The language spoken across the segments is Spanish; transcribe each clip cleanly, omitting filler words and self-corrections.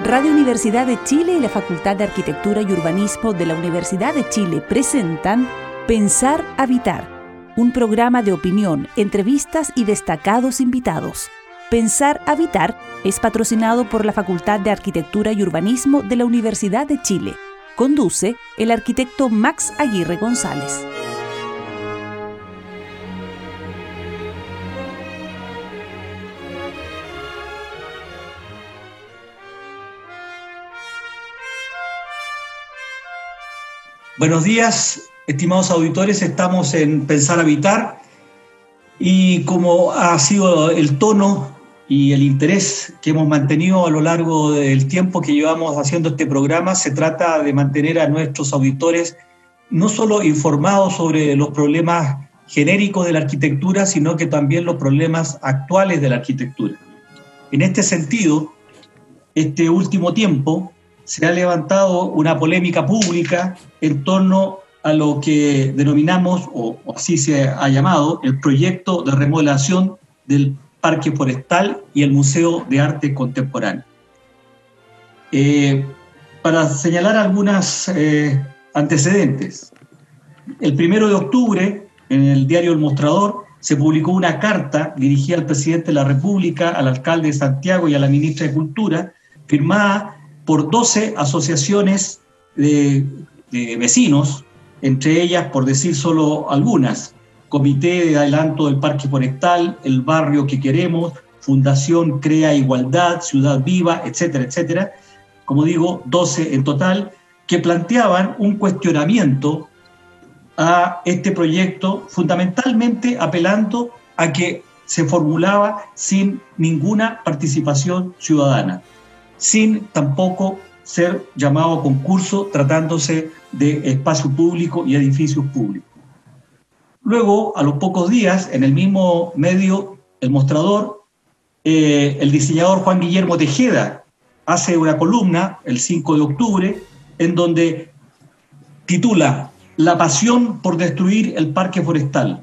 Radio Universidad de Chile y la Facultad de Arquitectura y Urbanismo de la Universidad de Chile presentan Pensar Habitar, un programa de opinión, entrevistas y destacados invitados. Pensar Habitar es patrocinado por la Facultad de Arquitectura y Urbanismo de la Universidad de Chile. Conduce el arquitecto Max Aguirre González. Buenos días, estimados auditores, estamos en Pensar Habitar y como ha sido el tono y el interés que hemos mantenido a lo largo del tiempo que llevamos haciendo este programa, se trata de mantener a nuestros auditores no solo informados sobre los problemas genéricos de la arquitectura, sino que también los problemas actuales de la arquitectura. En este sentido, este último tiempo se ha levantado una polémica pública en torno a lo que denominamos, o así se ha llamado, el proyecto de remodelación del Parque Forestal y el Museo de Arte Contemporáneo. Para señalar algunos antecedentes, el 1 de octubre, en el diario El Mostrador, se publicó una carta dirigida al presidente de la República, al alcalde de Santiago y a la ministra de Cultura, firmada por 12 asociaciones de vecinos, entre ellas, por decir solo algunas, Comité de Adelanto del Parque Forestal, El Barrio que Queremos, Fundación Crea Igualdad, Ciudad Viva, etcétera, etcétera. Como digo, 12 en total, que planteaban un cuestionamiento a este proyecto, fundamentalmente apelando a que se formulaba sin ninguna participación ciudadana, sin tampoco ser llamado a concurso tratándose de espacio público y edificios públicos. Luego, a los pocos días, en el mismo medio, El Mostrador, el diseñador Juan Guillermo Tejeda hace una columna, el 5 de octubre, en donde titula La pasión por destruir el Parque Forestal.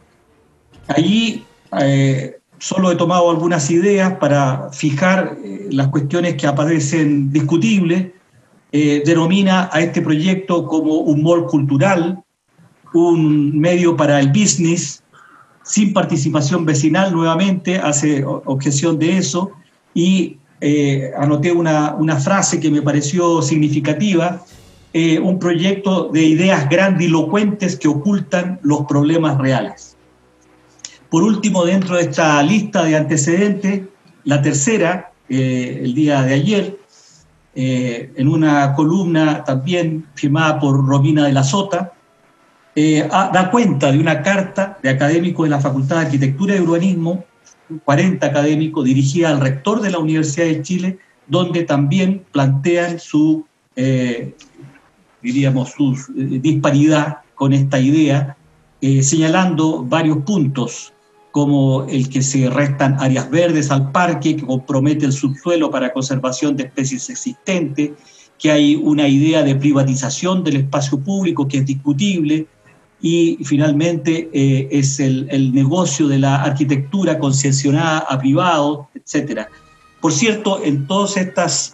Allí solo he tomado algunas ideas para fijar las cuestiones que aparecen discutibles. Denomina a este proyecto como un mall cultural, un medio para el business, sin participación vecinal, nuevamente hace objeción de eso, y anoté una frase que me pareció significativa, un proyecto de ideas grandilocuentes que ocultan los problemas reales. Por último, dentro de esta lista de antecedentes, la tercera, el día de ayer, en una columna también firmada por Romina de la Sota, da cuenta de una carta de académicos de la Facultad de Arquitectura y Urbanismo, 40 académicos, dirigida al rector de la Universidad de Chile, donde también plantean su disparidad con esta idea, señalando varios puntos, como el que se restan áreas verdes al parque, que compromete el subsuelo para conservación de especies existentes, que hay una idea de privatización del espacio público que es discutible, y finalmente es el negocio de la arquitectura concesionada a privados, etc. Por cierto, en todas estas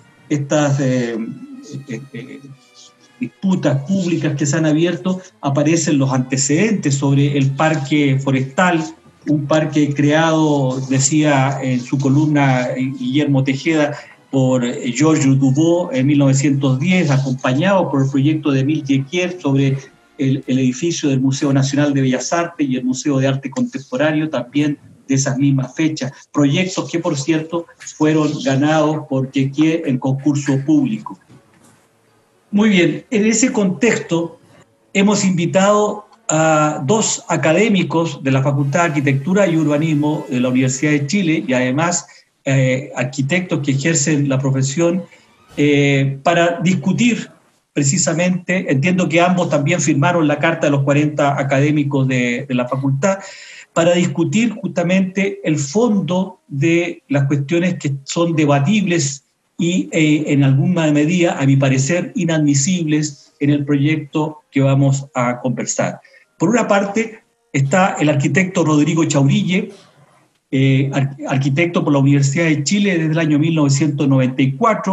disputas públicas que se han abierto aparecen los antecedentes sobre el Parque Forestal, un parque creado, decía en su columna Guillermo Tejeda, por Georges Dubois en 1910, acompañado por el proyecto de Émile Jecquier sobre el edificio del Museo Nacional de Bellas Artes y el Museo de Arte Contemporáneo, también de esas mismas fechas. Proyectos que, por cierto, fueron ganados por Jecquier en concurso público. Muy bien, en ese contexto hemos invitado a 2 académicos de la Facultad de Arquitectura y Urbanismo de la Universidad de Chile y además arquitectos que ejercen la profesión para discutir precisamente, entiendo que ambos también firmaron la carta de los 40 académicos de la facultad, para discutir justamente el fondo de las cuestiones que son debatibles y en alguna medida, a mi parecer, inadmisibles en el proyecto que vamos a conversar. Por una parte está el arquitecto Rodrigo Chaurille, arquitecto por la Universidad de Chile desde el año 1994,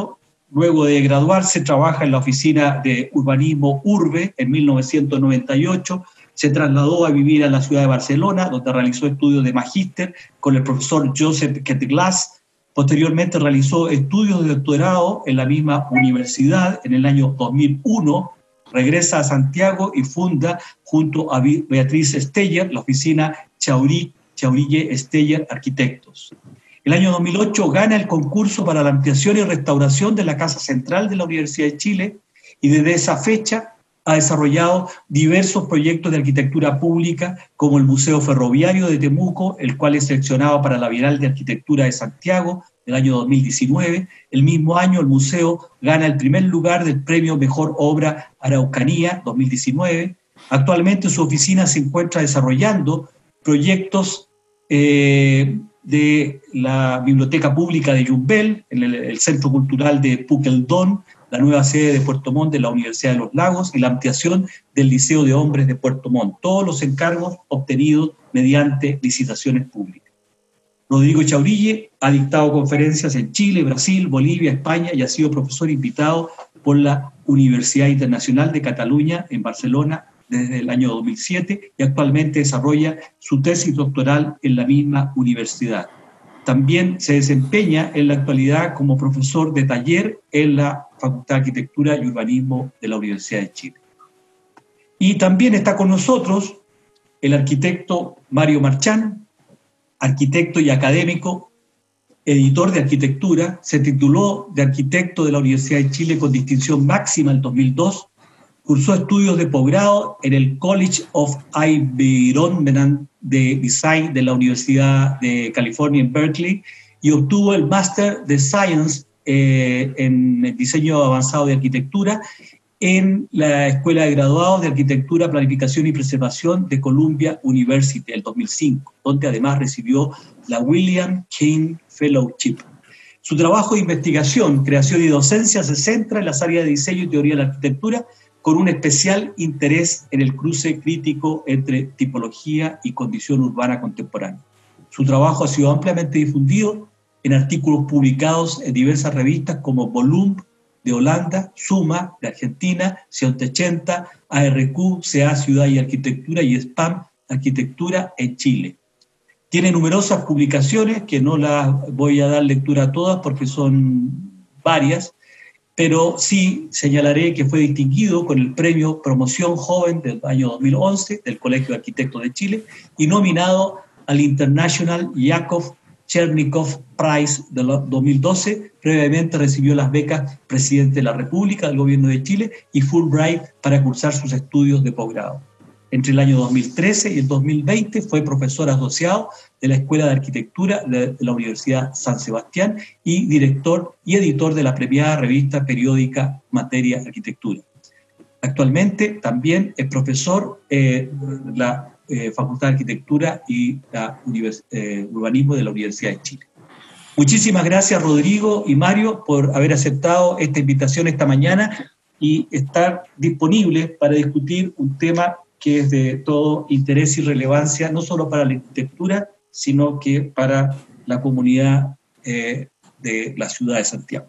luego de graduarse, trabaja en la oficina de urbanismo Urbe en 1998. Se trasladó a vivir a la ciudad de Barcelona, donde realizó estudios de magíster con el profesor Josep Ketglas. Posteriormente realizó estudios de doctorado en la misma universidad. En el año 2001 regresa a Santiago y funda junto a Beatriz Steyer la oficina Chaurille Steyer Arquitectos. El año 2008 gana el concurso para la ampliación y restauración de la Casa Central de la Universidad de Chile y desde esa fecha ha desarrollado diversos proyectos de arquitectura pública como el Museo Ferroviario de Temuco, el cual es seleccionado para la Bienal de Arquitectura de Santiago del año 2019. El mismo año el museo gana el primer lugar del premio Mejor Obra Araucanía 2019. Actualmente su oficina se encuentra desarrollando proyectos de la Biblioteca Pública de Yumbel, en el Centro Cultural de Pukeldón, la nueva sede de Puerto Montt de la Universidad de los Lagos y la ampliación del Liceo de Hombres de Puerto Montt. Todos los encargos obtenidos mediante licitaciones públicas. Rodrigo Chaurille ha dictado conferencias en Chile, Brasil, Bolivia, España y ha sido profesor invitado por la Universidad Internacional de Cataluña en Barcelona desde el año 2007 y actualmente desarrolla su tesis doctoral en la misma universidad. También se desempeña en la actualidad como profesor de taller en la Facultad de Arquitectura y Urbanismo de la Universidad de Chile. Y también está con nosotros el arquitecto Mario Marchán, arquitecto y académico, editor de arquitectura, se tituló de arquitecto de la Universidad de Chile con distinción máxima en 2002, cursó estudios de posgrado en el College of Environment de Design de la Universidad de California en Berkeley y obtuvo el Master de Science en Diseño Avanzado de Arquitectura en la Escuela de Graduados de Arquitectura, Planificación y Preservación de Columbia University en 2005, donde además recibió la William King Fellowship. Su trabajo de investigación, creación y docencia se centra en las áreas de diseño y teoría de la arquitectura, con un especial interés en el cruce crítico entre tipología y condición urbana contemporánea. Su trabajo ha sido ampliamente difundido en artículos publicados en diversas revistas como Volum de Holanda, Suma de Argentina, 180, ARQ, CA Ciudad y Arquitectura y SPAM Arquitectura en Chile. Tiene numerosas publicaciones que no las voy a dar lectura a todas porque son varias, pero sí señalaré que fue distinguido con el premio Promoción Joven del año 2011 del Colegio de Arquitectos de Chile y nominado al International Yakov Chernikov Prize del 2012. Previamente recibió las becas Presidente de la República del Gobierno de Chile y Fulbright para cursar sus estudios de posgrado. Entre el año 2013 y el 2020 fue profesor asociado de la Escuela de Arquitectura de la Universidad San Sebastián y director y editor de la premiada revista periódica Materia Arquitectura. Actualmente también es profesor de la Facultad de Arquitectura y Urbanismo de la Universidad de Chile. Muchísimas gracias, Rodrigo y Mario, por haber aceptado esta invitación esta mañana y estar disponibles para discutir un tema que es de todo interés y relevancia, no solo para la arquitectura, sino que para la comunidad de la ciudad de Santiago.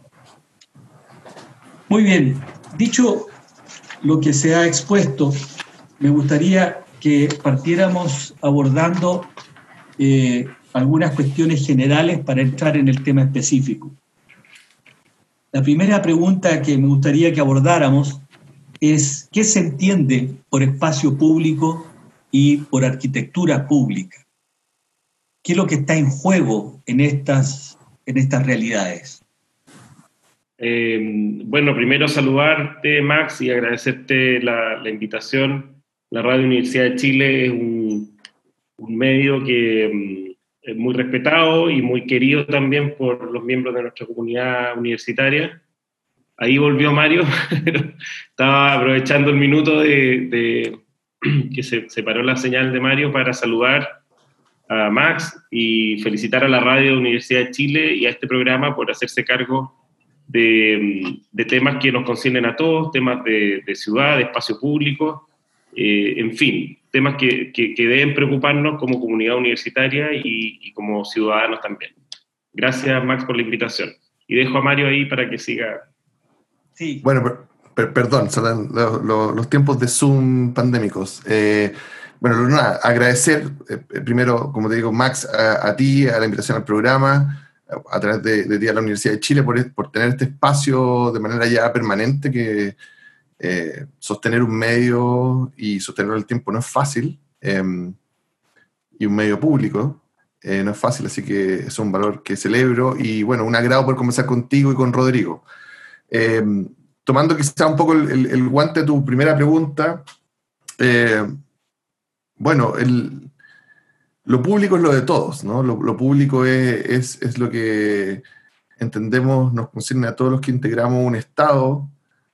Muy bien, dicho lo que se ha expuesto, me gustaría que partiéramos abordando algunas cuestiones generales para entrar en el tema específico. La primera pregunta que me gustaría que abordáramos es ¿qué se entiende por espacio público y por arquitectura pública? ¿Qué es lo que está en juego en estas realidades? Bueno, primero saludarte, Max, y agradecerte la invitación. La Radio Universidad de Chile es un medio que es muy respetado y muy querido también por los miembros de nuestra comunidad universitaria. Ahí volvió Mario, pero estaba aprovechando el minuto de que se paró la señal de Mario para saludar a Max y felicitar a la Radio Universidad de Chile y a este programa por hacerse cargo de temas que nos conciernen a todos, temas de ciudad, de espacio público, en fin, temas que deben preocuparnos como comunidad universitaria y como ciudadanos también. Gracias, Max, por la invitación. Y dejo a Mario ahí para que siga Sí. Bueno, perdón, son los tiempos de Zoom pandémicos. Bueno, nada, agradecer primero, como te digo, Max, a ti, a la invitación al programa, a través de ti a la Universidad de Chile, por tener este espacio de manera ya permanente, que sostener un medio y sostenerlo el tiempo no es fácil, y un medio público no es fácil, así que es un valor que celebro, y bueno, un agrado poder conversar contigo y con Rodrigo. Tomando quizá un poco el guante de tu primera pregunta, bueno, lo público es lo de todos, ¿no? Lo público es lo que entendemos nos concierne a todos los que integramos un Estado,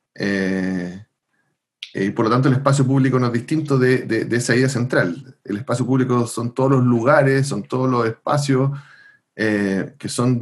y por lo tanto el espacio público no es distinto de esa idea central. El espacio público son todos los lugares, son todos los espacios que son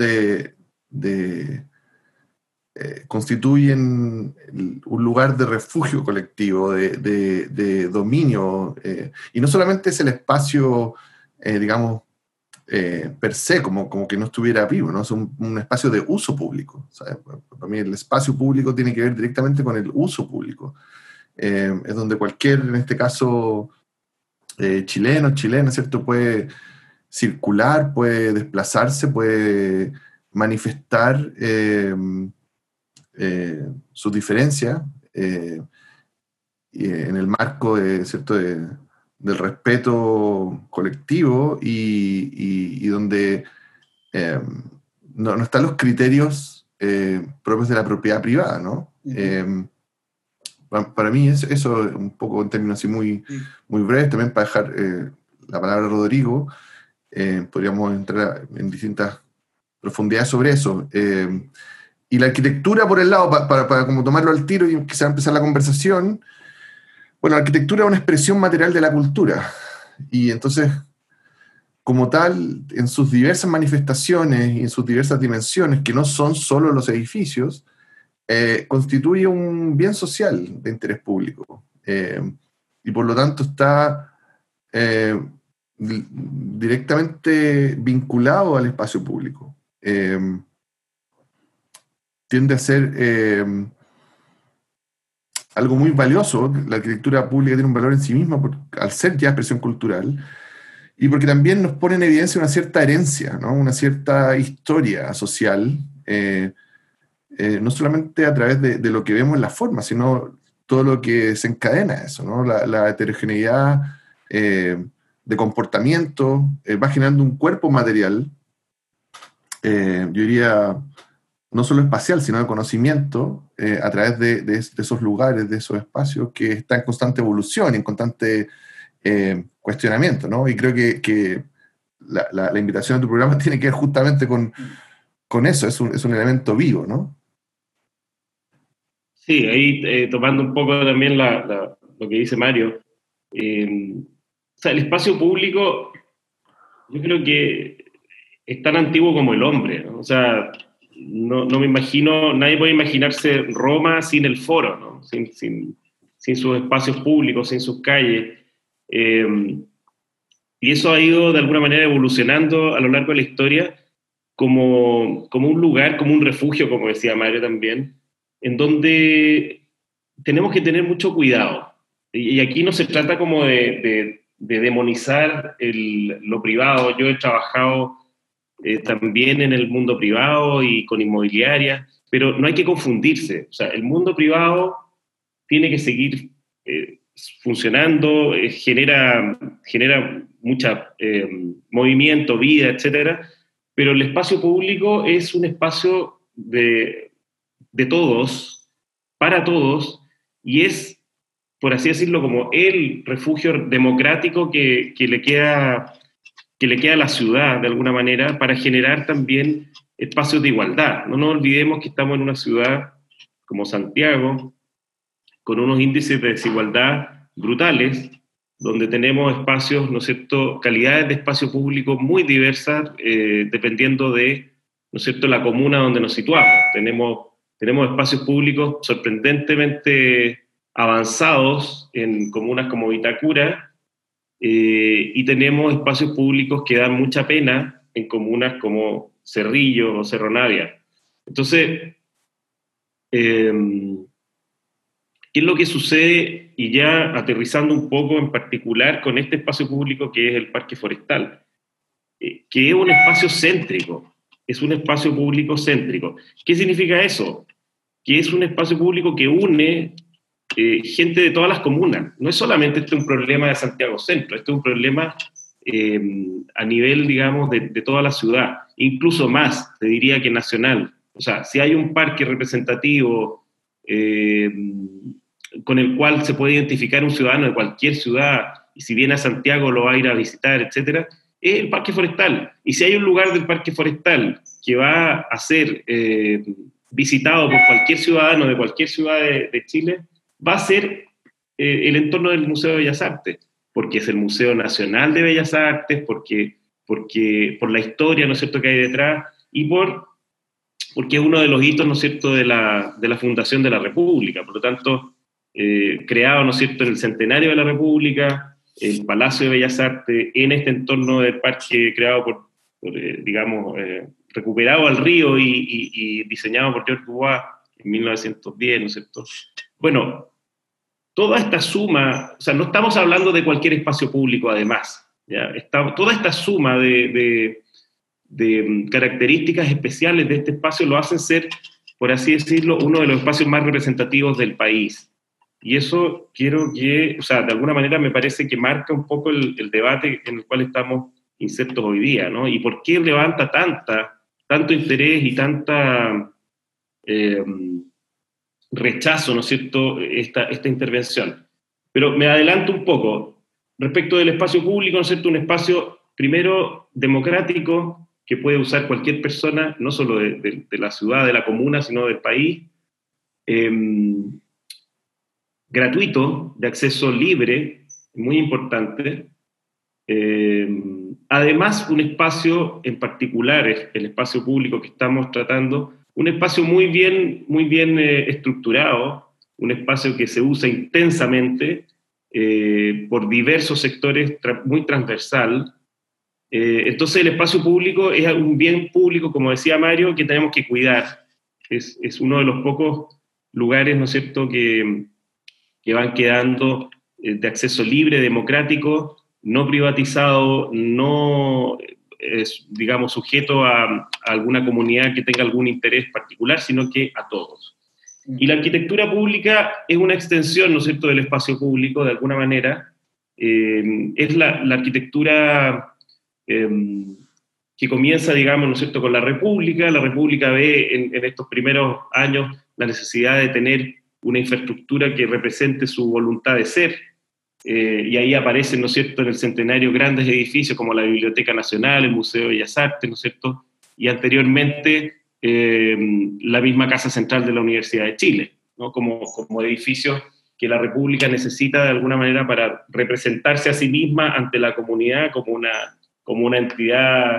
constituyen un lugar de refugio colectivo, de dominio, y no solamente es el espacio, digamos, per se, como que no estuviera vivo, ¿no? Es un espacio de uso público, ¿sabes? Para mí el espacio público tiene que ver directamente con el uso público. Es donde cualquier, en este caso, chilena, ¿cierto?, puede circular, puede desplazarse, puede manifestar sus diferencias en el marco ¿cierto?, del respeto colectivo, y donde no están los criterios propios de la propiedad privada, ¿no? Para mí eso es un poco en términos así muy breves, también para dejar la palabra a Rodrigo. Podríamos entrar en distintas profundidades sobre eso. Y la arquitectura, por el lado, para como tomarlo al tiro y quizá empezar la conversación, bueno, la arquitectura es una expresión material de la cultura, y entonces, como tal, en sus diversas manifestaciones y en sus diversas dimensiones, que no son solo los edificios, constituye un bien social de interés público, y por lo tanto está directamente vinculado al espacio público. Tiende a ser algo muy valioso. La arquitectura pública tiene un valor en sí misma al ser ya expresión cultural, y porque también nos pone en evidencia una cierta herencia, ¿no? Una cierta historia social, no solamente a través de lo que vemos en la forma, sino todo lo que desencadena eso, ¿no? La heterogeneidad de comportamiento va generando un cuerpo material, yo diría, no solo espacial, sino de conocimiento, a través de esos lugares, de esos espacios que están en constante evolución, en constante cuestionamiento, ¿no? Y creo que la invitación a tu programa tiene que ver justamente con eso, es un elemento vivo, ¿no? Sí, ahí tomando un poco también lo que dice Mario. O sea, el espacio público, yo creo que es tan antiguo como el hombre, ¿no? O sea, no me imagino, nadie puede imaginarse Roma sin el foro, ¿no? Sin sus espacios públicos, sin sus calles. Y eso ha ido de alguna manera evolucionando a lo largo de la historia como un lugar, como un refugio, como decía Mario también, en donde tenemos que tener mucho cuidado. Y aquí no se trata como de demonizar lo privado. Yo he trabajado también en el mundo privado y con inmobiliaria, pero no hay que confundirse. O sea, el mundo privado tiene que seguir funcionando, genera mucha movimiento, vida, etcétera, pero el espacio público es un espacio de todos, para todos, y es, por así decirlo, como el refugio democrático que le queda a la ciudad, de alguna manera, para generar también espacios de igualdad. No nos olvidemos que estamos en una ciudad como Santiago, con unos índices de desigualdad brutales, donde tenemos espacios, ¿no es cierto?, calidades de espacio público muy diversas, dependiendo de, ¿no es cierto?, la comuna donde nos situamos. Tenemos espacios públicos sorprendentemente avanzados en comunas como Vitacura, y tenemos espacios públicos que dan mucha pena en comunas como Cerrillo o Cerro Navia. Entonces, ¿Qué es lo que sucede? Y ya aterrizando un poco en particular con este espacio público que es el Parque Forestal, que es un espacio céntrico, es un espacio público céntrico. ¿Qué significa eso? Que es un espacio público que une gente de todas las comunas. No es solamente un problema de Santiago Centro, este es un problema a nivel, digamos, de toda la ciudad, incluso más, te diría que nacional. O sea, si hay un parque representativo con el cual se puede identificar un ciudadano de cualquier ciudad, y si viene a Santiago lo va a ir a visitar, etcétera, es el Parque Forestal. Y si hay un lugar del Parque Forestal que va a ser visitado por cualquier ciudadano de cualquier ciudad de Chile, va a ser el entorno del Museo de Bellas Artes, porque es el Museo Nacional de Bellas Artes, porque por la historia, ¿no es cierto?, que hay detrás, y porque es uno de los hitos, ¿no es cierto?, de la fundación de la República. Por lo tanto, creado, ¿no es cierto?, en el centenario de la República, el Palacio de Bellas Artes, en este entorno del parque creado digamos, recuperado al río y diseñado por George Dubois en 1910, ¿no es cierto? Bueno, toda esta suma, o sea, no estamos hablando de cualquier espacio público además, ¿ya? Toda esta suma de características especiales de este espacio lo hacen ser, por así decirlo, uno de los espacios más representativos del país. Y eso quiero que, o sea, de alguna manera me parece que marca un poco el debate en el cual estamos insertos hoy día, ¿no? Y por qué levanta tanto interés y tanta rechazo, ¿no es cierto?, esta intervención. Pero me adelanto un poco. Respecto del espacio público, ¿no es cierto?, un espacio, primero, democrático, que puede usar cualquier persona, no solo de la ciudad, de la comuna, sino del país, gratuito, de acceso libre, muy importante. Además, un espacio en particular, el espacio público que estamos tratando, un espacio muy bien estructurado, un espacio que se usa intensamente por diversos sectores, muy transversal. Entonces el espacio público es un bien público, como decía Mario, que tenemos que cuidar. Es uno de los pocos lugares, ¿no es cierto?, que van quedando de acceso libre, democrático, no privatizado, no digamos, sujeto a alguna comunidad que tenga algún interés particular, sino que a todos. Y la arquitectura pública es una extensión, ¿no es cierto?, del espacio público, de alguna manera. Es la arquitectura que comienza, digamos, ¿no es cierto?, con la República. La República ve en estos primeros años la necesidad de tener una infraestructura que represente su voluntad de ser, y ahí aparecen, ¿no es cierto?, en el centenario grandes edificios como la Biblioteca Nacional, el Museo de Bellas Artes, ¿no es cierto?, y anteriormente la misma Casa Central de la Universidad de Chile, ¿no?, como edificios que la República necesita de alguna manera para representarse a sí misma ante la comunidad como una entidad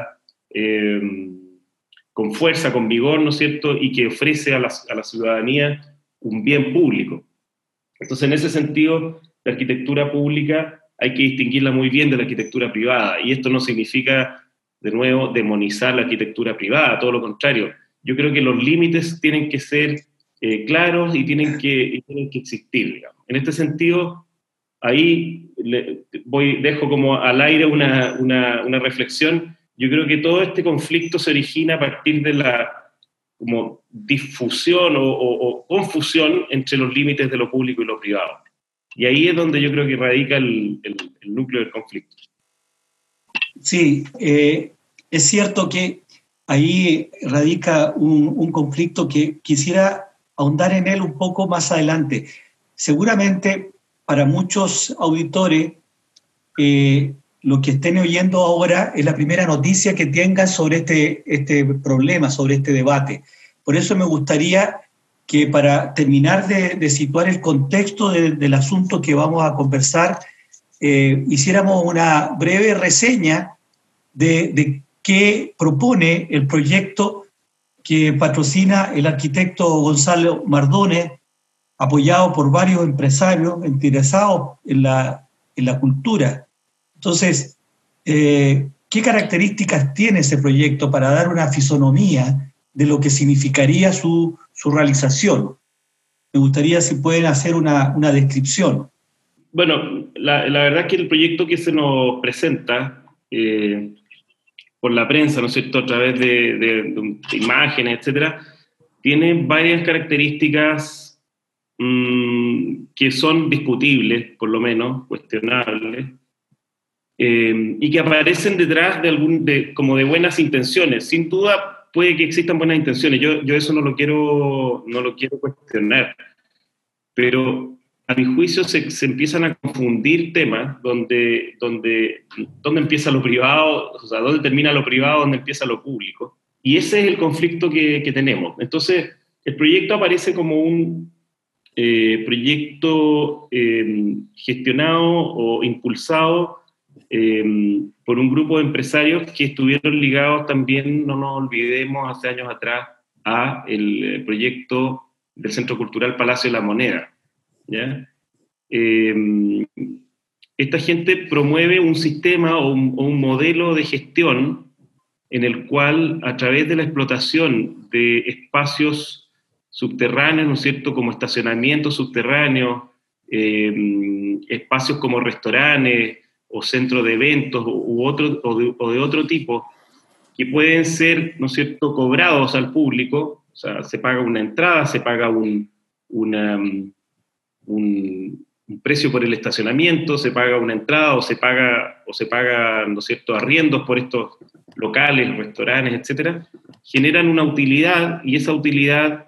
con fuerza, con vigor, ¿no es cierto?, y que ofrece a la ciudadanía un bien público. Entonces, en ese sentido, la arquitectura pública hay que distinguirla muy bien de la arquitectura privada, y esto no significa, de nuevo, demonizar la arquitectura privada, todo lo contrario. Yo creo que los límites tienen que ser claros y tienen que existir, digamos. En este sentido, ahí dejo como al aire una reflexión. Yo creo que todo este conflicto se origina a partir de la como difusión o confusión entre los límites de lo público y lo privado. Y ahí es donde yo creo que radica el núcleo del conflicto. Sí, es cierto que ahí radica un conflicto que quisiera ahondar en él un poco más adelante. Seguramente para muchos auditores lo que estén oyendo ahora es la primera noticia que tengan sobre este problema, sobre este debate. Por eso me gustaría que, para terminar de situar el contexto del asunto que vamos a conversar, hiciéramos una breve reseña de qué propone el proyecto que patrocina el arquitecto Gonzalo Mardones, apoyado por varios empresarios interesados en la cultura. Entonces, ¿qué características tiene ese proyecto para dar una fisonomía de lo que significaría su realización. Me gustaría si pueden hacer una descripción. Bueno, la verdad es que el proyecto que se nos presenta por la prensa, ¿no es cierto?, a través de imágenes, etcétera, tiene varias características que son discutibles, por lo menos, cuestionables, y que aparecen detrás como de buenas intenciones. Sin duda puede que existan buenas intenciones, yo eso no lo quiero cuestionar, pero a mi juicio se empiezan a confundir temas donde empieza lo privado, o sea, dónde termina lo privado, dónde empieza lo público. Y ese es el conflicto que tenemos. Entonces, el proyecto aparece como un proyecto gestionado o impulsado por un grupo de empresarios que estuvieron ligados también, no nos olvidemos, hace años atrás, a el proyecto del Centro Cultural Palacio de la Moneda, ¿ya? Esta gente promueve un sistema o un modelo de gestión en el cual, a través de la explotación de espacios subterráneos, ¿no es cierto?, como estacionamientos subterráneos, espacios como restaurantes o centros de eventos o de otro tipo, que pueden ser, ¿no es cierto?, cobrados al público. O sea, se paga una entrada, se paga un precio por el estacionamiento, se paga una entrada o se paga, ¿no es cierto?, arriendos por estos locales, restaurantes, etcétera, generan una utilidad, y esa utilidad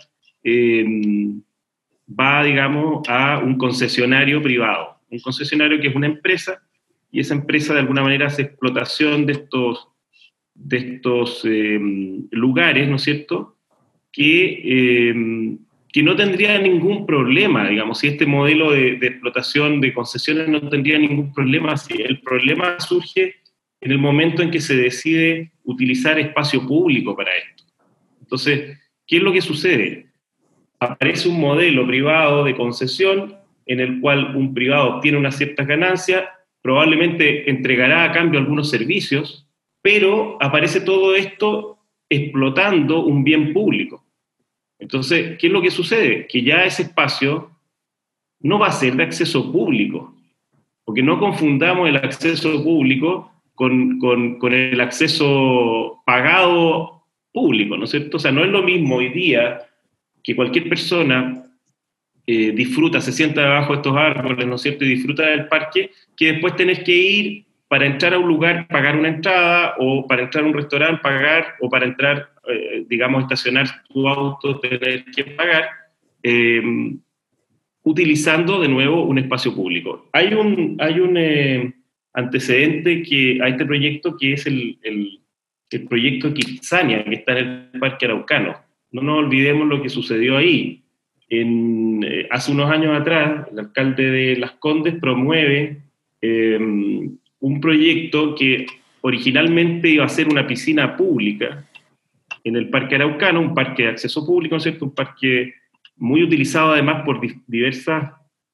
va, digamos, a un concesionario privado. Un concesionario que es una empresa, y esa empresa de alguna manera hace explotación de estos lugares, ¿no es cierto?, que no tendría ningún problema, digamos, si este modelo de explotación de concesiones no tendría ningún problema. Si el problema surge en el momento en que se decide utilizar espacio público para esto. Entonces, ¿qué es lo que sucede? Aparece un modelo privado de concesión en el cual un privado obtiene una cierta ganancia, probablemente entregará a cambio algunos servicios, pero aparece todo esto explotando un bien público. Entonces, ¿qué es lo que sucede? Que ya ese espacio no va a ser de acceso público, porque no confundamos el acceso público con el acceso pagado público, ¿no es cierto? O sea, no es lo mismo hoy día que cualquier persona disfruta, se sienta debajo de estos árboles, ¿no es cierto?, y disfruta del parque, que después tenés que ir para entrar a un lugar, pagar una entrada, o para entrar a un restaurante, pagar, o para entrar, digamos, estacionar tu auto, tener que pagar, utilizando de nuevo un espacio público. Hay un antecedente a este proyecto, que es el proyecto Kitsania, que está en el Parque Araucano. No nos olvidemos lo que sucedió ahí. Hace unos años atrás, el alcalde de Las Condes promueve un proyecto que originalmente iba a ser una piscina pública en el Parque Araucano, un parque de acceso público, ¿no es cierto?, un parque muy utilizado además por diversas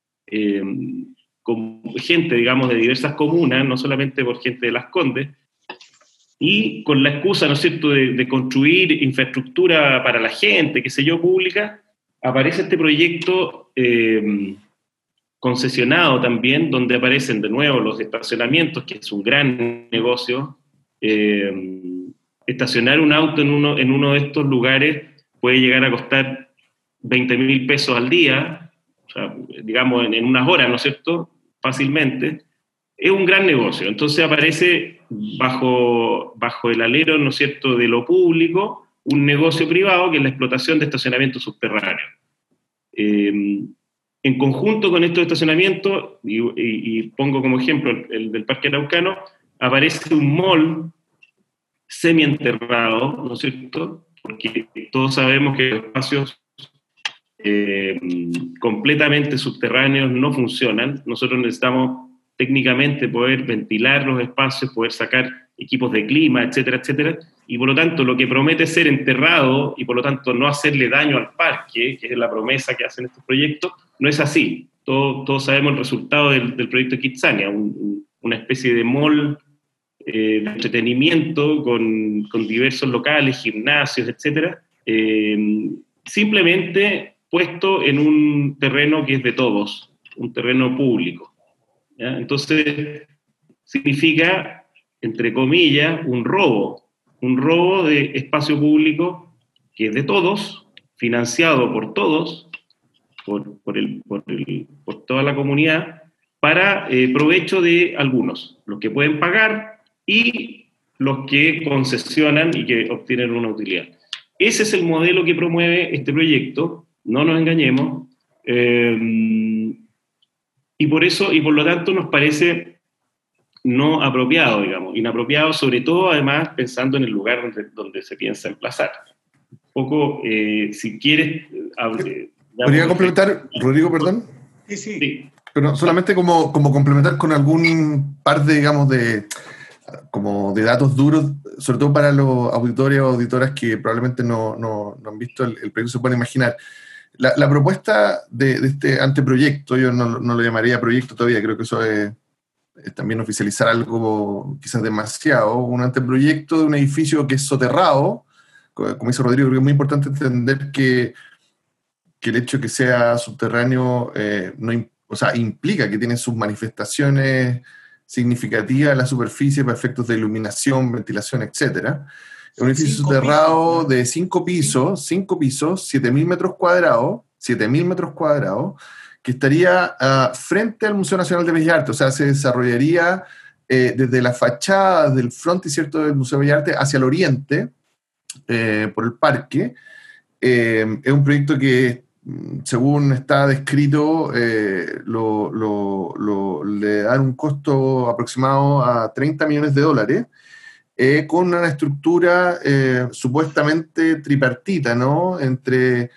gente, digamos, de diversas comunas, no solamente por gente de Las Condes, y con la excusa, ¿no es cierto?, de construir infraestructura para la gente, qué sé yo, pública, aparece este proyecto concesionado también, donde aparecen de nuevo los estacionamientos, que es un gran negocio. Estacionar un auto en uno de estos lugares puede llegar a costar 20.000 pesos al día, o sea, digamos, en unas horas, ¿no es cierto?, fácilmente. Es un gran negocio. Entonces aparece bajo el alero, ¿no es cierto?, de lo público, un negocio privado que es la explotación de estacionamientos subterráneos. En conjunto con estos estacionamientos, y pongo como ejemplo el del Parque Araucano, aparece un mall semienterrado, ¿no es cierto?, porque todos sabemos que los espacios completamente subterráneos no funcionan. Nosotros necesitamos técnicamente poder ventilar los espacios, poder sacar equipos de clima, etcétera, etcétera, y por lo tanto lo que promete ser enterrado y por lo tanto no hacerle daño al parque, que es la promesa que hacen estos proyectos, no es así. Todos sabemos el resultado del proyecto Kitsania, una especie de mall de entretenimiento con diversos locales, gimnasios, etcétera, simplemente puesto en un terreno que es de todos, un terreno público, ¿ya? Entonces, significa, entre comillas, un robo de espacio público que es de todos, financiado por todos, por toda la comunidad, para provecho de algunos, los que pueden pagar y los que concesionan y que obtienen una utilidad. Ese es el modelo que promueve este proyecto, no nos engañemos, y por lo tanto nos parece no apropiado, digamos, inapropiado, sobre todo además pensando en el lugar donde se piensa emplazar. Un poco, si quieres... ¿Podría complementar, Rodrigo, perdón? Sí. Pero solamente como complementar con algún par de, digamos, de datos duros, sobre todo para los auditores o auditoras que probablemente no han visto el proyecto, se pueden imaginar. La propuesta de este anteproyecto, yo no lo llamaría proyecto todavía, creo que eso es también oficializar algo quizás demasiado, un anteproyecto de un edificio que es soterrado, como dice Rodrigo, creo que es muy importante entender que el hecho de que sea subterráneo implica que tiene sus manifestaciones significativas en la superficie para efectos de iluminación, ventilación, etc. Es un edificio soterrado de 5 pisos, 7.000 metros cuadrados, que estaría frente al Museo Nacional de Bellas Artes, o sea, se desarrollaría desde la fachada del frontis, del Museo de Bellas Artes hacia el oriente, por el parque. Es un proyecto que, según está descrito, le dan un costo aproximado a $30 millones, con una estructura supuestamente tripartita, ¿no? Entre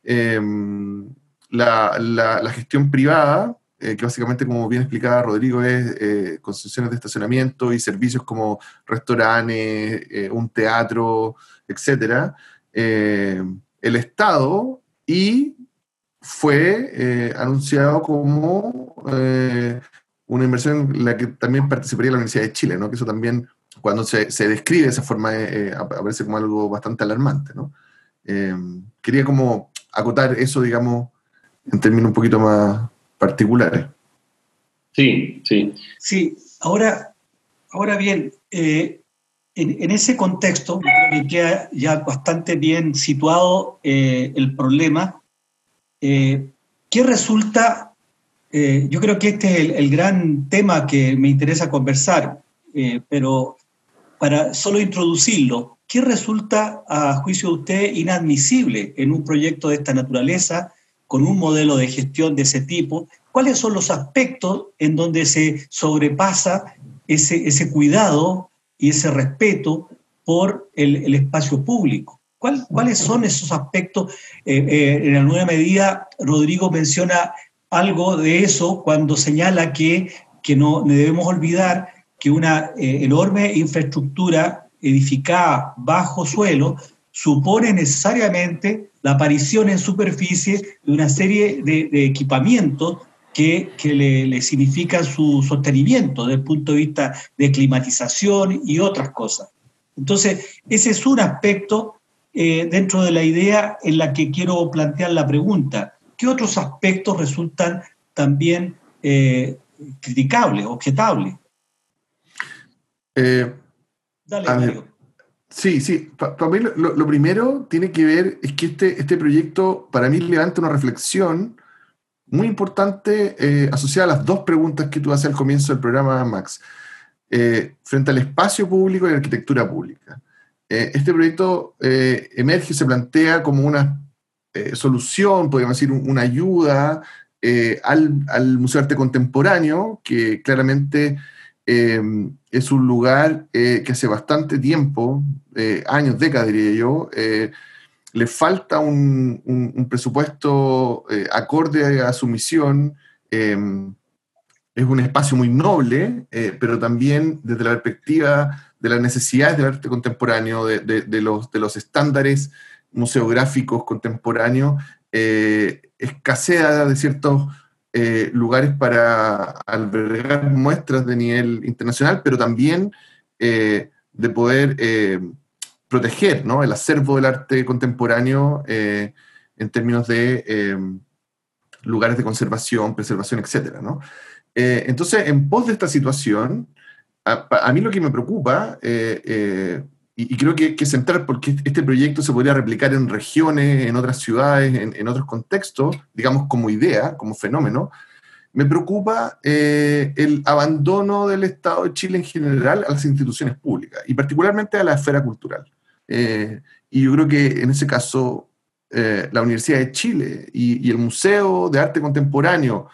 la gestión privada, que básicamente, como bien explicaba Rodrigo, es concesiones de estacionamiento y servicios como restaurantes, un teatro, etc. El Estado, y fue anunciado como una inversión en la que también participaría la Universidad de Chile, ¿no? Que eso también, cuando se describe de esa forma, aparece como algo bastante alarmante, ¿no? Quería como acotar eso, digamos, en términos un poquito más particulares. Sí. Sí, ahora bien, en ese contexto, creo que queda ya bastante bien situado el problema. ¿Qué resulta? Yo creo que este es el gran tema que me interesa conversar, pero para solo introducirlo, ¿qué resulta, a juicio de usted, inadmisible en un proyecto de esta naturaleza, con un modelo de gestión de ese tipo? ¿Cuáles son los aspectos en donde se sobrepasa ese cuidado y ese respeto por el espacio público? ¿Cuáles son esos aspectos? En alguna medida, Rodrigo menciona algo de eso cuando señala que no debemos olvidar que una enorme infraestructura edificada bajo suelo supone necesariamente la aparición en superficie de una serie de equipamientos que le significan su sostenimiento desde el punto de vista de climatización y otras cosas. Entonces, ese es un aspecto dentro de la idea en la que quiero plantear la pregunta. ¿Qué otros aspectos resultan también criticables, objetables? Dale, Mario. Sí. Para mí lo primero tiene que ver es que este proyecto para mí levanta una reflexión muy importante asociada a las dos preguntas que tú haces al comienzo del programa, Max, frente al espacio público y la arquitectura pública. Este proyecto emerge y se plantea como una solución, podríamos decir, una ayuda al Museo de Arte Contemporáneo, que claramente es un lugar que hace bastante tiempo, años, décadas diría yo, le falta un presupuesto acorde a su misión. Es un espacio muy noble, pero también desde la perspectiva de las necesidades del arte contemporáneo, de los estándares museográficos contemporáneos, escasea de ciertos lugares para albergar muestras de nivel internacional, pero también de poder proteger, ¿no?, el acervo del arte contemporáneo en términos de lugares de conservación, preservación, etcétera, ¿no? Entonces, en pos de esta situación, a mí lo que me preocupa, y creo que es central porque este proyecto se podría replicar en regiones, en otras ciudades, en otros contextos, digamos como idea, como fenómeno, me preocupa el abandono del Estado de Chile en general a las instituciones públicas, y particularmente a la esfera cultural. Y yo creo que en ese caso, la Universidad de Chile y el Museo de Arte Contemporáneo,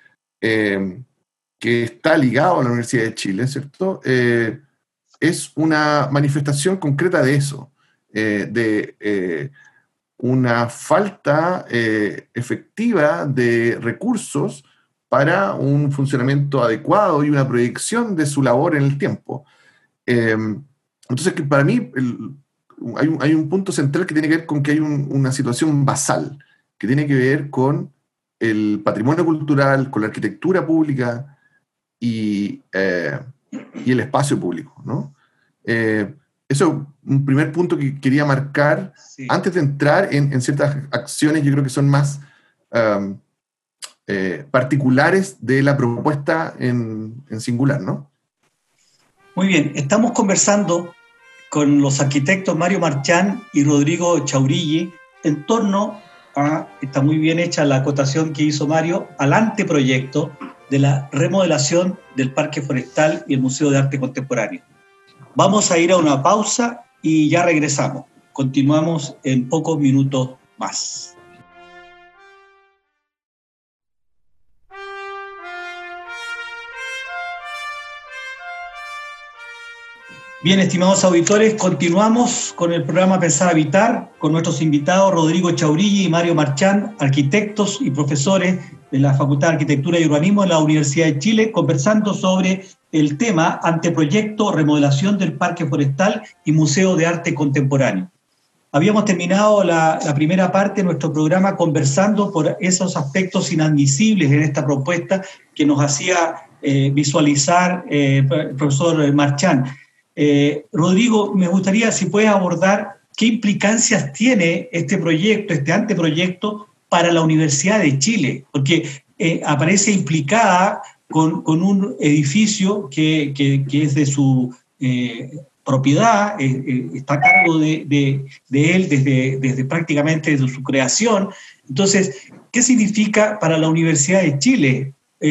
que está ligado a la Universidad de Chile, ¿cierto?, es una manifestación concreta de eso, de una falta efectiva de recursos para un funcionamiento adecuado y una proyección de su labor en el tiempo. Entonces, que para mí hay un punto central que tiene que ver con que hay una situación basal, que tiene que ver con el patrimonio cultural, con la arquitectura pública y el espacio público, ¿no? Eso es un primer punto que quería marcar, sí, antes de entrar en ciertas acciones, yo creo que son más particulares de la propuesta en singular, ¿no? Muy bien, estamos conversando con los arquitectos Mario Marchán y Rodrigo Chaurigui en torno a, está muy bien hecha la acotación que hizo Mario, al anteproyecto de la remodelación del Parque Forestal y el Museo de Arte Contemporáneo. Vamos a ir a una pausa y ya regresamos. Continuamos en pocos minutos más. Bien, estimados auditores, continuamos con el programa Pensar Habitar, con nuestros invitados Rodrigo Chaurigui y Mario Marchán, arquitectos y profesores de la Facultad de Arquitectura y Urbanismo de la Universidad de Chile, conversando sobre el tema anteproyecto remodelación del Parque Forestal y Museo de Arte Contemporáneo. Habíamos terminado la primera parte de nuestro programa conversando por esos aspectos inadmisibles en esta propuesta que nos hacía visualizar el profesor Marchán. Rodrigo, me gustaría si puedes abordar qué implicancias tiene este proyecto, este anteproyecto para la Universidad de Chile, porque aparece implicada con un edificio que es de su propiedad, está a cargo de él desde prácticamente desde su creación. Entonces, ¿qué significa para la Universidad de Chile,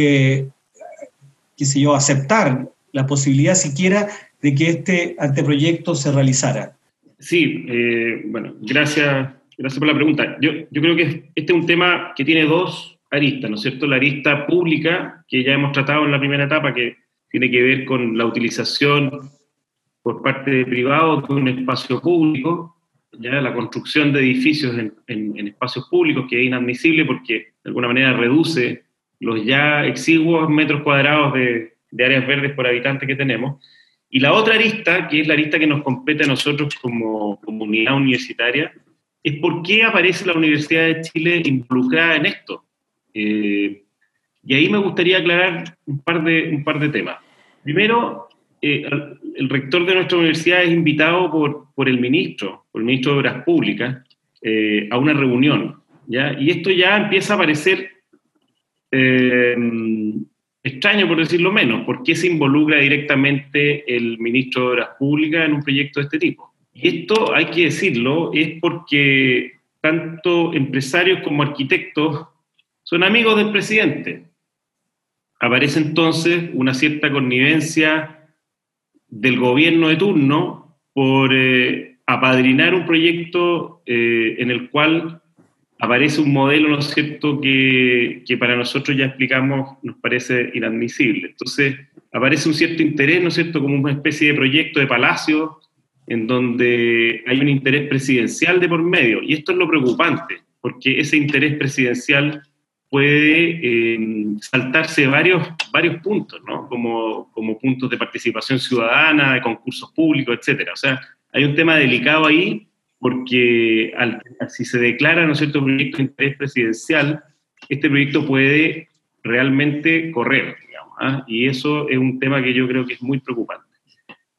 aceptar la posibilidad siquiera de que este anteproyecto se realizara? Sí, bueno, gracias por la pregunta. Yo creo que este es un tema que tiene dos aristas, ¿no es cierto? La arista pública, que ya hemos tratado en la primera etapa, que tiene que ver con la utilización por parte de privados de un espacio público, ya la construcción de edificios en espacios públicos, que es inadmisible porque de alguna manera reduce los ya exiguos metros cuadrados de áreas verdes por habitante que tenemos. Y la otra arista, que es la arista que nos compete a nosotros como comunidad universitaria, es por qué aparece la Universidad de Chile involucrada en esto. Y ahí me gustaría aclarar un par de temas. Primero, el rector de nuestra universidad es invitado por el ministro de Obras Públicas, a una reunión, ¿ya? Y esto ya empieza a parecer extraño, por decirlo menos. ¿Por qué se involucra directamente el ministro de Obras Públicas en un proyecto de este tipo? Y esto, hay que decirlo, es porque tanto empresarios como arquitectos son amigos del presidente. Aparece entonces una cierta connivencia del gobierno de turno por apadrinar un proyecto en el cual aparece un modelo, ¿no es cierto?, que para nosotros ya explicamos, nos parece inadmisible. Entonces, aparece un cierto interés, ¿no es cierto?, como una especie de proyecto de palacio, en donde hay un interés presidencial de por medio. Y esto es lo preocupante, porque ese interés presidencial puede saltarse varios puntos, ¿no?, como puntos de participación ciudadana, de concursos públicos, etcétera. O sea, hay un tema delicado ahí, porque si se declara, ¿no es cierto?, un proyecto de interés presidencial, este proyecto puede realmente correr, digamos, ¿eh? Y eso es un tema que yo creo que es muy preocupante.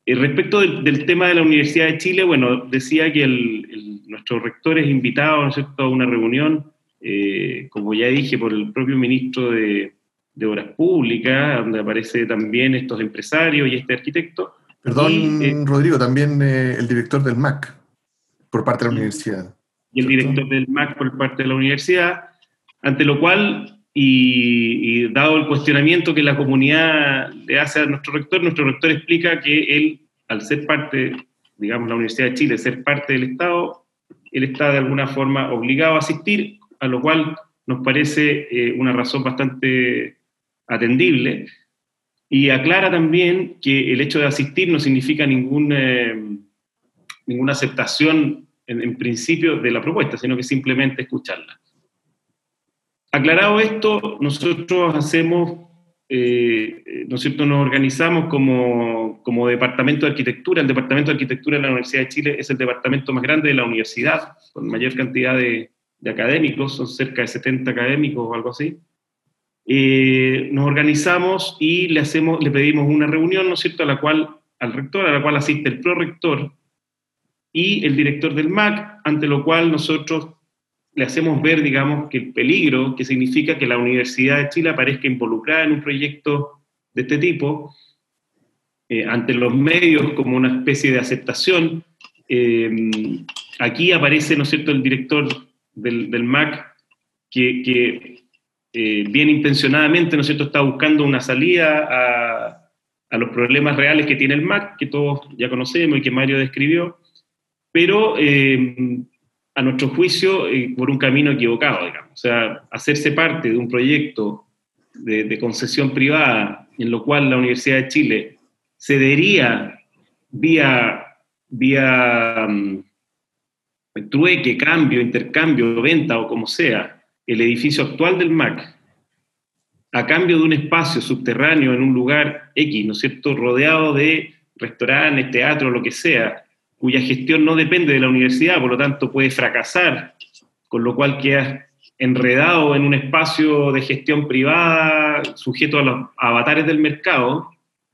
Respecto del tema de la Universidad de Chile, bueno, decía que nuestro rector es invitado, ¿no es cierto?, a una reunión, como ya dije, por el propio ministro de Obras Públicas, donde aparece también estos empresarios y este arquitecto. Perdón, Rodrigo, también el director del MAC, por parte de la universidad. Y el director del MAC por parte de la universidad, ante lo cual, y dado el cuestionamiento que la comunidad le hace a nuestro rector explica que él, al ser parte, digamos, la Universidad de Chile, ser parte del Estado, él está de alguna forma obligado a asistir, a lo cual nos parece una razón bastante atendible, y aclara también que el hecho de asistir no significa ninguna aceptación en principio de la propuesta, sino que simplemente escucharla. Aclarado esto, nosotros hacemos, ¿no es cierto?, nos organizamos como Departamento de Arquitectura. El Departamento de Arquitectura de la Universidad de Chile es el departamento más grande de la universidad, con mayor cantidad de académicos, son cerca de 70 académicos o algo así. Nos organizamos y le pedimos una reunión, ¿no es cierto?, al rector, a la cual asiste el prorector y el director del MAC, ante lo cual nosotros le hacemos ver, digamos, que el peligro que significa que la Universidad de Chile aparezca involucrada en un proyecto de este tipo, ante los medios como una especie de aceptación. Aquí aparece, ¿no es cierto?, el director del MAC que bien intencionadamente, ¿no es cierto?, está buscando una salida a los problemas reales que tiene el MAC, que todos ya conocemos y que Mario describió, pero a nuestro juicio por un camino equivocado, digamos. O sea, hacerse parte de un proyecto de concesión privada en lo cual la Universidad de Chile cedería vía trueque, cambio, intercambio, venta o como sea, el edificio actual del MAC, a cambio de un espacio subterráneo en un lugar X, ¿no es cierto?, rodeado de restaurantes, teatro, lo que sea, cuya gestión no depende de la universidad, por lo tanto puede fracasar, con lo cual queda enredado en un espacio de gestión privada, sujeto a los avatares del mercado,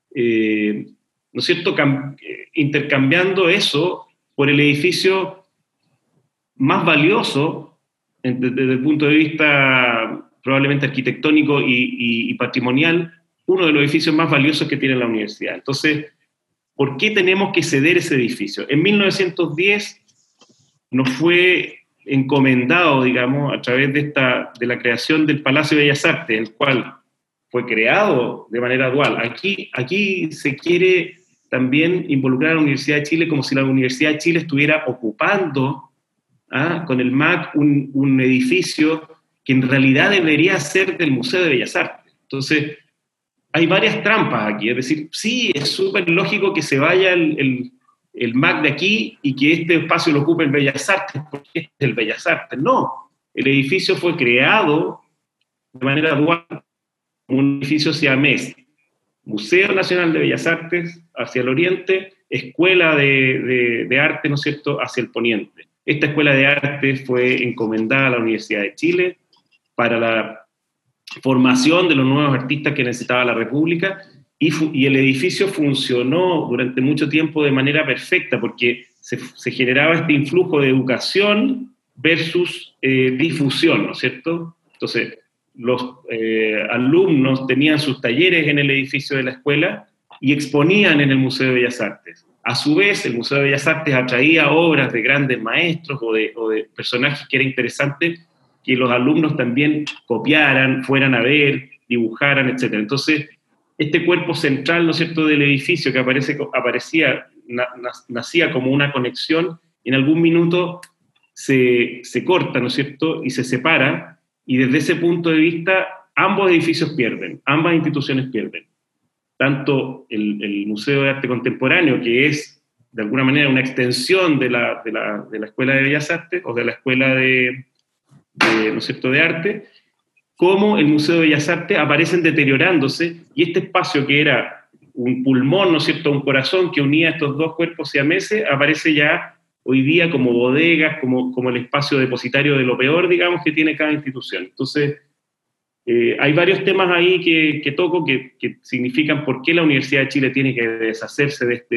¿no es cierto?, intercambiando eso por el edificio más valioso desde el punto de vista probablemente arquitectónico y patrimonial, uno de los edificios más valiosos que tiene la universidad. Entonces, ¿por qué tenemos que ceder ese edificio? En 1910 nos fue encomendado, digamos, a través de la creación del Palacio de Bellas Artes, el cual fue creado de manera dual. Aquí se quiere también involucrar a la Universidad de Chile como si la Universidad de Chile estuviera ocupando con el MAC un edificio que en realidad debería ser del Museo de Bellas Artes. Entonces, hay varias trampas aquí, es decir, sí, es súper lógico que se vaya el MAC de aquí y que este espacio lo ocupe el Bellas Artes, porque es el Bellas Artes. No, el edificio fue creado de manera dual, como un edificio siamés, Museo Nacional de Bellas Artes hacia el oriente, Escuela de Arte, ¿no es cierto?, hacia el poniente. Esta Escuela de Arte fue encomendada a la Universidad de Chile para la formación de los nuevos artistas que necesitaba la República, y el edificio funcionó durante mucho tiempo de manera perfecta, porque se generaba este influjo de educación versus difusión, ¿no es cierto? Entonces, los alumnos tenían sus talleres en el edificio de la escuela y exponían en el Museo de Bellas Artes. A su vez, el Museo de Bellas Artes atraía obras de grandes maestros o de personajes que era interesante que los alumnos también copiaran, fueran a ver, dibujaran, etc. Entonces, este cuerpo central, ¿no es cierto?, del edificio que nacía como una conexión, en algún minuto se corta, ¿no es cierto?, y se separa, y desde ese punto de vista ambos edificios pierden, ambas instituciones pierden. Tanto el Museo de Arte Contemporáneo, que es de alguna manera una extensión de la Escuela de Bellas Artes, o de la Escuela ¿no es cierto?, de Arte, como el Museo de Bellas Artes aparecen deteriorándose, y este espacio que era un pulmón, ¿no es cierto?, un corazón que unía estos dos cuerpos siameses, aparece ya hoy día como bodegas, como el espacio depositario de lo peor, digamos, que tiene cada institución. Entonces, hay varios temas ahí que toco que significan por qué la Universidad de Chile tiene que deshacerse de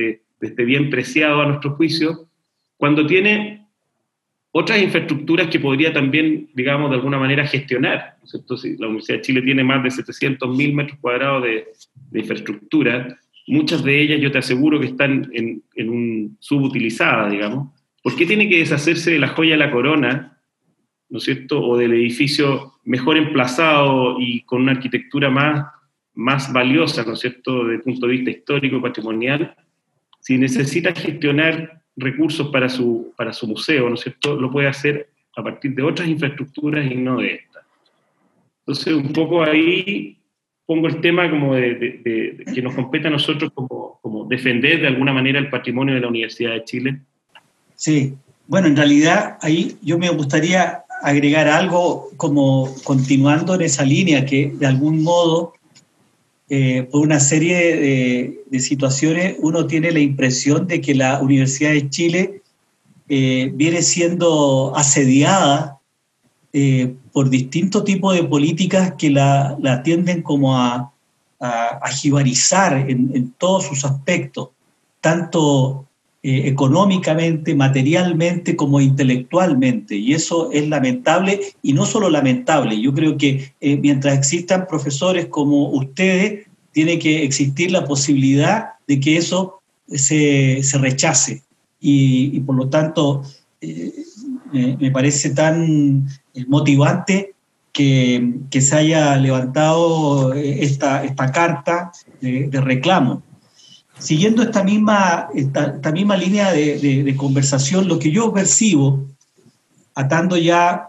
bien preciado a nuestro juicio, cuando tiene otras infraestructuras que podría también, digamos, de alguna manera gestionar, ¿no es cierto? Si la Universidad de Chile tiene más de 700.000 metros cuadrados de infraestructura, muchas de ellas yo te aseguro que están en un subutilizadas, digamos. ¿Por qué tiene que deshacerse de la joya de la corona, ¿no es cierto?, o del edificio mejor emplazado y con una arquitectura más valiosa, ¿no es cierto?, desde el punto de vista histórico, patrimonial, si necesita gestionar recursos para su museo, ¿no es cierto?, lo puede hacer a partir de otras infraestructuras y no de esta. Entonces, un poco ahí pongo el tema como de que nos compete a nosotros como defender de alguna manera el patrimonio de la Universidad de Chile. Sí, bueno, en realidad ahí yo me gustaría agregar algo como continuando en esa línea que de algún modo, por una serie de situaciones, uno tiene la impresión de que la Universidad de Chile viene siendo asediada por distintos tipos de políticas que la tienden como a jibarizar en todos sus aspectos, tanto económicamente, materialmente, como intelectualmente. Y eso es lamentable, y no solo lamentable. Yo creo que mientras existan profesores como ustedes, tiene que existir la posibilidad de que eso se rechace. Y por lo tanto, me parece tan motivante que se haya levantado esta carta de reclamo. Siguiendo esta misma línea de conversación, lo que yo percibo, atando ya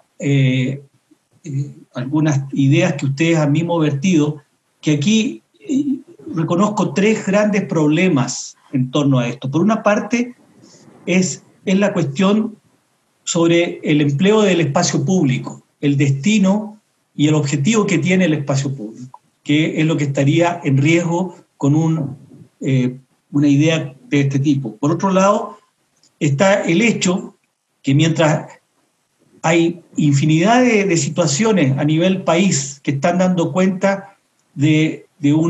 algunas ideas que ustedes han mismo vertido, que aquí reconozco tres grandes problemas en torno a esto. Por una parte, es la cuestión sobre el empleo del espacio público, el destino y el objetivo que tiene el espacio público, que es lo que estaría en riesgo con una idea de este tipo. Por otro lado, está el hecho que mientras hay infinidad de situaciones a nivel país que están dando cuenta de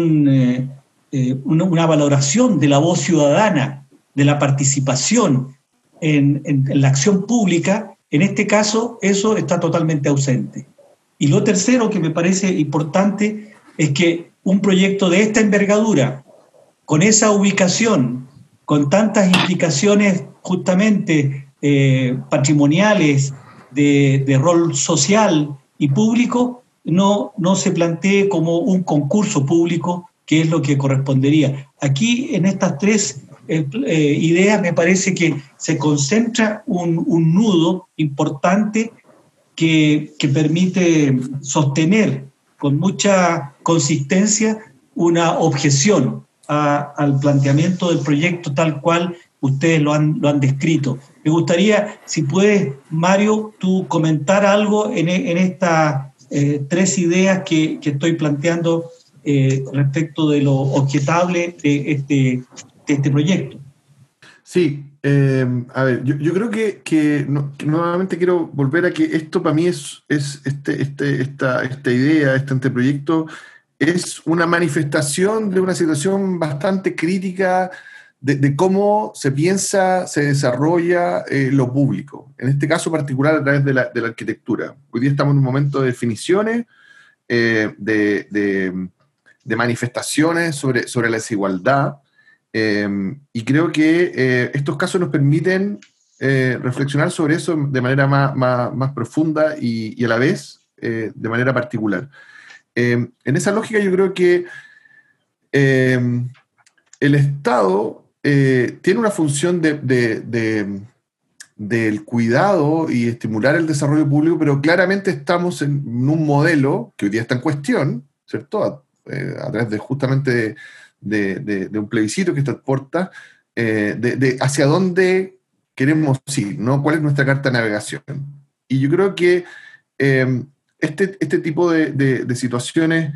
una valoración de la voz ciudadana, de la participación en la acción pública, en este caso eso está totalmente ausente. Y lo tercero que me parece importante es que un proyecto de esta envergadura, con esa ubicación, con tantas implicaciones justamente patrimoniales, de rol social y público, no se plantee como un concurso público, que es lo que correspondería. Aquí, en estas tres ideas, me parece que se concentra un nudo importante que permite sostener con mucha consistencia una objeción al planteamiento del proyecto tal cual ustedes lo han descrito. Me gustaría, si puedes, Mario, tú comentar algo en estas tres ideas que estoy planteando respecto de lo objetable de este proyecto. Sí, a ver, yo creo que nuevamente quiero volver a que esto para mí es esta idea, este anteproyecto, es una manifestación de una situación bastante crítica de cómo se piensa, se desarrolla lo público, en este caso particular a través de la arquitectura. Hoy día estamos en un momento de definiciones, de manifestaciones sobre la desigualdad, y creo que estos casos nos permiten reflexionar sobre eso de manera más profunda y a la vez de manera particular. En esa lógica yo creo que el Estado tiene una función del cuidado y estimular el desarrollo público, pero claramente estamos en un modelo que hoy día está en cuestión, ¿cierto? A través justamente de un plebiscito que esto aporta, de hacia dónde queremos ir, ¿no? ¿Cuál es nuestra carta de navegación? Y yo creo que este tipo de situaciones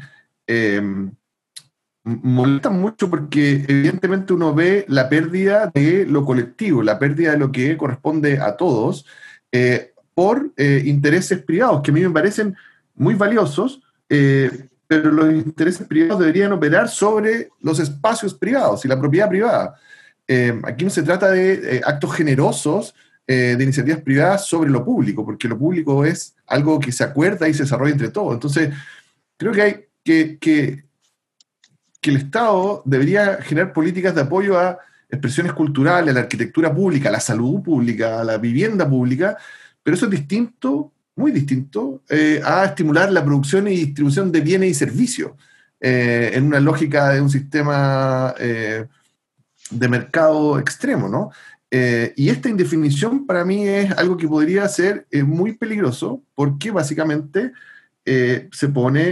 molestan mucho porque evidentemente uno ve la pérdida de lo colectivo, la pérdida de lo que corresponde a todos por intereses privados, que a mí me parecen muy valiosos, pero los intereses privados deberían operar sobre los espacios privados y la propiedad privada. aquí no se trata de actos generosos de iniciativas privadas sobre lo público, porque lo público es algo que se acuerda y se desarrolla entre todos. Entonces, creo que hay que el Estado debería generar políticas de apoyo a expresiones culturales, a la arquitectura pública, a la salud pública, a la vivienda pública, pero eso es distinto, muy distinto, a estimular la producción y distribución de bienes y servicios en una lógica de un sistema de mercado extremo, ¿no? Y esta indefinición para mí es algo que podría ser muy peligroso, porque básicamente se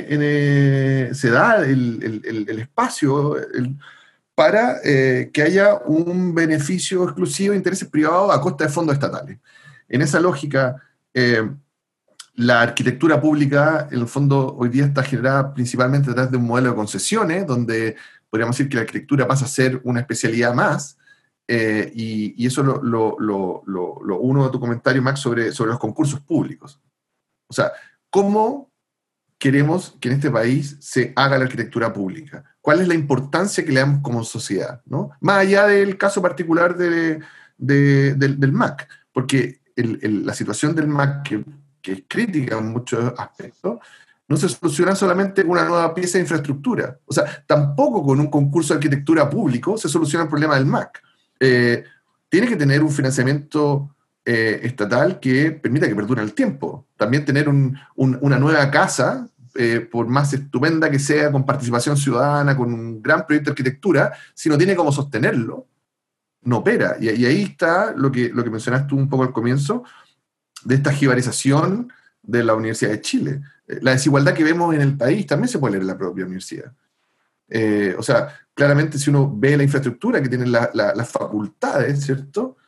da el espacio para que haya un beneficio exclusivo de intereses privados a costa de fondos estatales. En esa lógica, la arquitectura pública, en el fondo, hoy día está generada principalmente a través de un modelo de concesiones, donde podríamos decir que la arquitectura pasa a ser una especialidad más, y eso lo uno de tu comentario, Max, sobre los concursos públicos. O sea, ¿cómo queremos que en este país se haga la arquitectura pública? ¿Cuál es la importancia que le damos como sociedad, ¿no? Más allá del caso particular del MAC, porque la situación del MAC, que es crítica en muchos aspectos, no se soluciona solamente con una nueva pieza de infraestructura. O sea, tampoco con un concurso de arquitectura público se soluciona el problema del MAC. Tiene que tener un financiamiento estatal que permita que perdure el tiempo. También tener una nueva casa, por más estupenda que sea, con participación ciudadana, con un gran proyecto de arquitectura, si no tiene cómo sostenerlo, no opera. Y ahí está lo que mencionaste tú un poco al comienzo, de esta jibarización de la Universidad de Chile. La desigualdad que vemos en el país también se puede leer en la propia universidad. O sea, claramente si uno ve la infraestructura que tienen las facultades, ¿cierto?,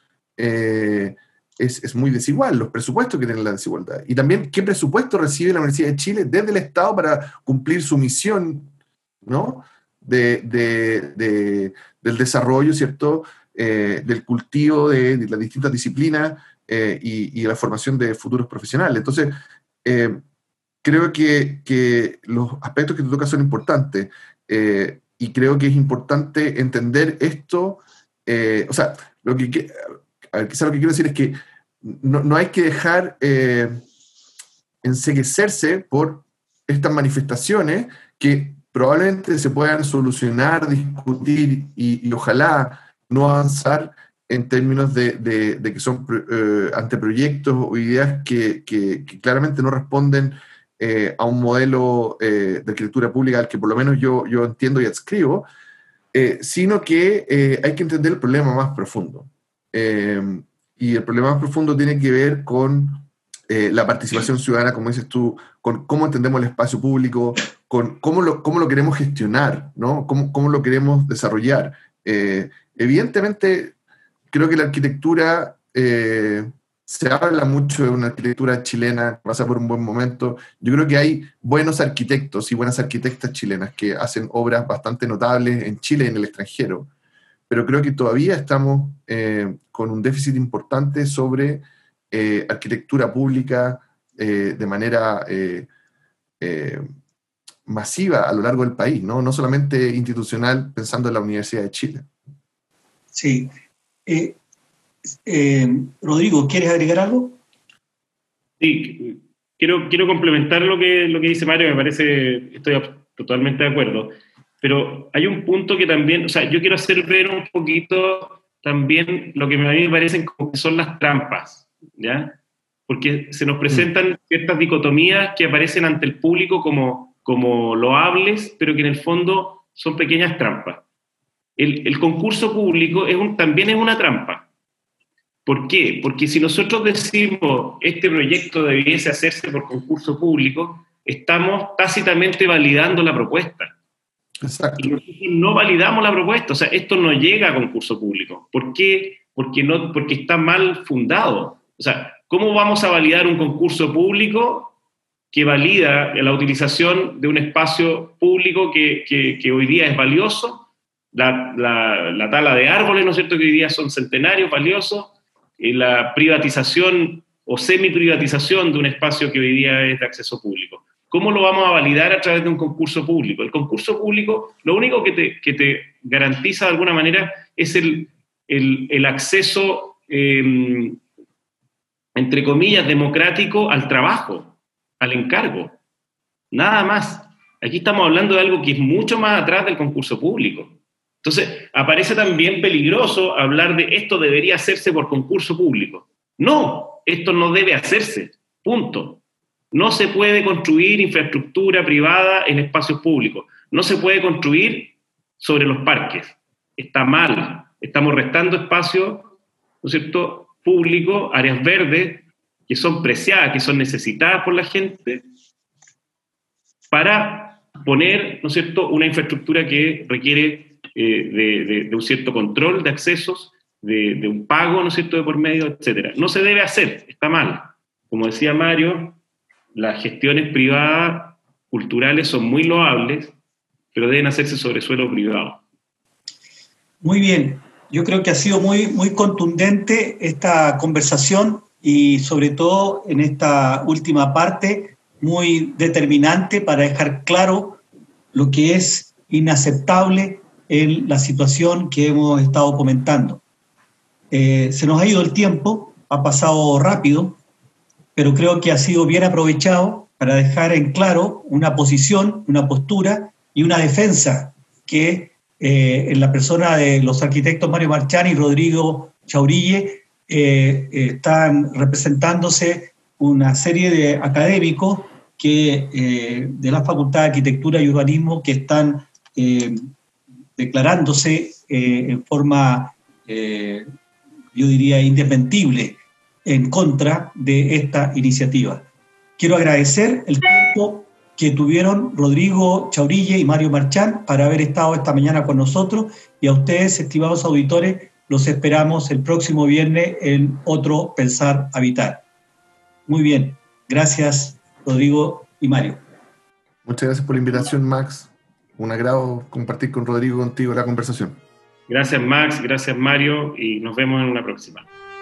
es muy desigual, los presupuestos que tienen la desigualdad. Y también qué presupuesto recibe la Universidad de Chile desde el Estado para cumplir su misión, ¿no?, del desarrollo, ¿cierto?, del cultivo de las distintas disciplinas y la formación de futuros profesionales. Entonces, creo que los aspectos que tú tocas son importantes, y creo que es importante entender esto. O sea, quizá lo que quiero decir es que no hay que dejar enceguecerse por estas manifestaciones que probablemente se puedan solucionar, discutir y ojalá no avanzar en términos de que son anteproyectos o ideas que claramente no responden a un modelo de arquitectura pública al que por lo menos yo entiendo y adscribo, sino que hay que entender el problema más profundo. Y el problema más profundo tiene que ver con la participación ciudadana, como dices tú, con cómo entendemos el espacio público, con cómo lo queremos gestionar, ¿no? Cómo lo queremos desarrollar. Evidentemente, creo que la arquitectura, se habla mucho de una arquitectura chilena que pasa por un buen momento. Yo creo que hay buenos arquitectos y buenas arquitectas chilenas que hacen obras bastante notables en Chile y en el extranjero, pero creo que todavía estamos con un déficit importante sobre arquitectura pública de manera masiva a lo largo del país, no solamente institucional, pensando en la Universidad de Chile. Sí. Rodrigo, ¿quieres agregar algo? Sí, quiero complementar lo que dice Mario, estoy totalmente de acuerdo, pero hay un punto que también, o sea, yo quiero hacer ver un poquito también lo que a mí me parecen como que son las trampas, ¿ya? Porque se nos presentan ciertas dicotomías que aparecen ante el público como loables, pero que en el fondo son pequeñas trampas. El concurso público también es una trampa. ¿Por qué? Porque si nosotros decimos este proyecto debiese hacerse por concurso público, estamos tácitamente validando la propuesta. Exacto. Y nosotros no validamos la propuesta, o sea, esto no llega a concurso público. ¿Por qué? Porque está mal fundado. O sea, ¿cómo vamos a validar un concurso público que valida la utilización de un espacio público que hoy día es valioso? La tala de árboles, ¿no es cierto?, que hoy día son centenarios, valiosos, la privatización o semi-privatización de un espacio que hoy día es de acceso público. ¿Cómo lo vamos a validar a través de un concurso público? El concurso público, lo único que te garantiza de alguna manera es el el acceso, entre comillas, democrático al trabajo, al encargo. Nada más. Aquí estamos hablando de algo que es mucho más atrás del concurso público. Entonces, aparece también peligroso hablar de esto debería hacerse por concurso público. No, esto no debe hacerse, punto. No se puede construir infraestructura privada en espacios públicos. No se puede construir sobre los parques. Está mal. Estamos restando espacios, ¿no es cierto?, públicos, áreas verdes, que son preciadas, que son necesitadas por la gente, para poner, ¿no es cierto?, una infraestructura que requiere de un cierto control de accesos, de un pago, ¿no es cierto?, de por medio, etcétera. No se debe hacer, está mal. Como decía Mario, las gestiones privadas culturales son muy loables, pero deben hacerse sobre suelo privado. Muy bien. Yo creo que ha sido muy, muy contundente esta conversación y sobre todo en esta última parte muy determinante para dejar claro lo que es inaceptable en la situación que hemos estado comentando. Se nos ha ido el tiempo, ha pasado rápido, pero creo que ha sido bien aprovechado para dejar en claro una posición, una postura y una defensa que en la persona de los arquitectos Mario Marchán y Rodrigo Chaurille están representándose una serie de académicos que, de la Facultad de Arquitectura y Urbanismo que están declarándose en forma, yo diría, indesmentible en contra de esta iniciativa. Quiero agradecer el tiempo que tuvieron Rodrigo Chaurille y Mario Marchán para haber estado esta mañana con nosotros, y a ustedes, estimados auditores, los esperamos el próximo viernes en otro Pensar Habitar. Muy bien, gracias Rodrigo y Mario. Muchas gracias por la invitación, Max. Un agrado compartir con Rodrigo y contigo la conversación. Gracias, Max, gracias, Mario, y nos vemos en una próxima.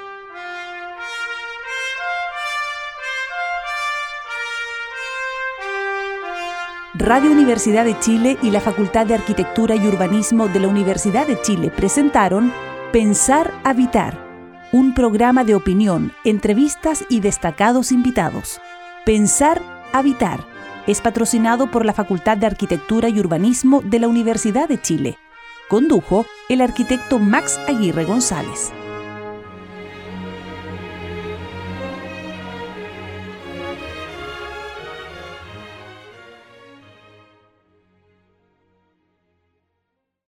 Radio Universidad de Chile y la Facultad de Arquitectura y Urbanismo de la Universidad de Chile presentaron Pensar Habitar, un programa de opinión, entrevistas y destacados invitados. Pensar Habitar es patrocinado por la Facultad de Arquitectura y Urbanismo de la Universidad de Chile. Condujo el arquitecto Max Aguirre González.